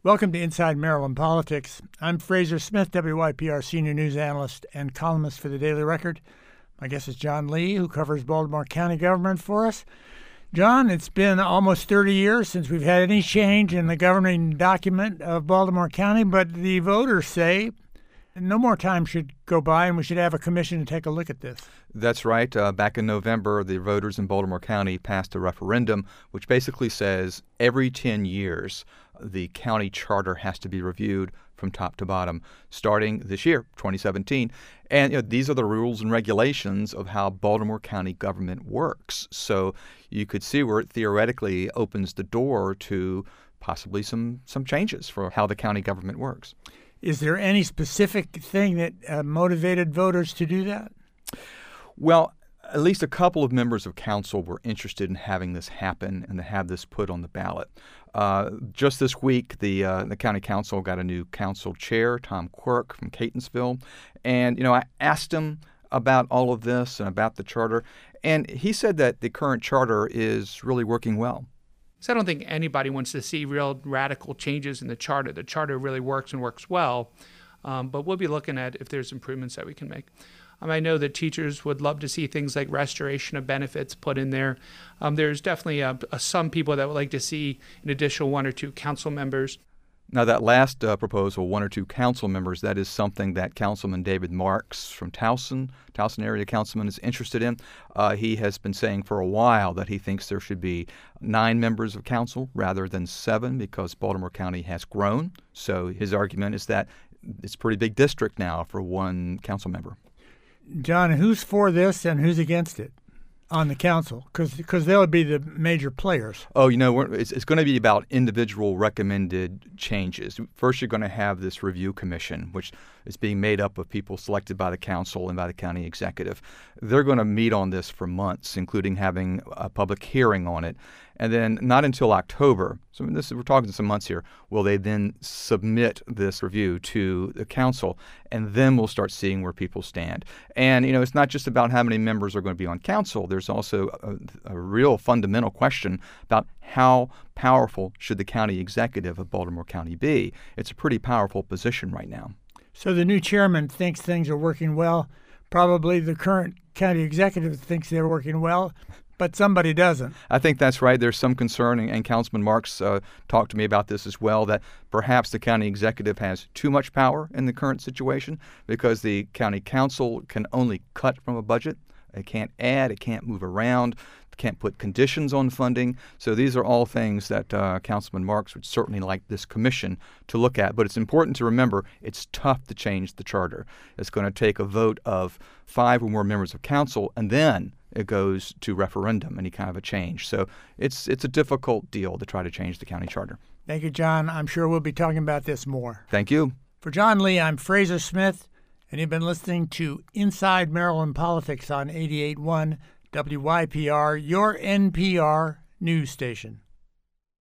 Welcome to Inside Maryland Politics. I'm Fraser Smith, WYPR senior news analyst and columnist for the Daily Record. My guest is John Lee, who covers Baltimore County government for us. John, it's been almost 30 years since we've had any change in the governing document of Baltimore County, but the voters say no more time should go by and we should have a commission to take a look at this. That's right. Back in November, the voters in Baltimore County passed a referendum which basically says every 10 years the county charter has to be reviewed from top to bottom, starting this year, 2017. And these are the rules and regulations of how Baltimore County government works. So you could see where it theoretically opens the door to possibly some changes for how the county government works. Is there any specific thing that motivated voters to do that? Well, at least a couple of members of council were interested in having this happen and to have this put on the ballot. Just this week, the county council got a new council chair, Tom Quirk from Catonsville. And, I asked him about all of this and about the charter. And he said that the current charter is really working well. So I don't think anybody wants to see real radical changes in the charter. The charter really works and works well, but we'll be looking at if there's improvements that we can make. I know that teachers would love to see things like restoration of benefits put in there. There's definitely some people that would like to see an additional one or two council members. Now, that last proposal, one or two council members, that is something that Councilman David Marks from Towson area councilman, is interested in. He has been saying for a while that he thinks there should be 9 members of council rather than 7 because Baltimore County has grown. So his argument is that it's a pretty big district now for one council member. John, who's for this and who's against it on the council? Because they'll be the major players. Oh, it's going to be about individual recommended changes. First, you're going to have this review commission, which is being made up of people selected by the council and by the county executive. They're going to meet on this for months, including having a public hearing on it. And then not until October, so we're talking some months here, will they then submit this review to the council, and then we'll start seeing where people stand. And, it's not just about how many members are going to be on council. There's also a real fundamental question about how powerful should the county executive of Baltimore County be. It's a pretty powerful position right now. So the new chairman thinks things are working well. Probably the current county executive thinks they're working well, but somebody doesn't. I think that's right. There's some concern, and Councilman Marks talked to me about this as well, that perhaps the county executive has too much power in the current situation because the county council can only cut from a budget. It can't add, it can't move around, can't put conditions on funding. So these are all things that Councilman Marks would certainly like this commission to look at. But it's important to remember it's tough to change the charter. It's going to take a vote of 5 or more members of council, and then it goes to referendum, any kind of a change. So it's a difficult deal to try to change the county charter. Thank you, John. I'm sure we'll be talking about this more. Thank you. For John Lee, I'm Fraser Smith, and you've been listening to Inside Maryland Politics on 88.1 WYPR, your NPR news station.